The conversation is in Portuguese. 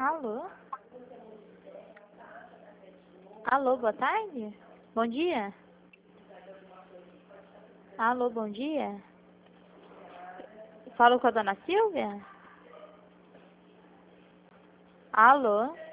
Alô? Alô, boa tarde? Bom dia? Alô, bom dia? Falo com a dona Silvia? Alô?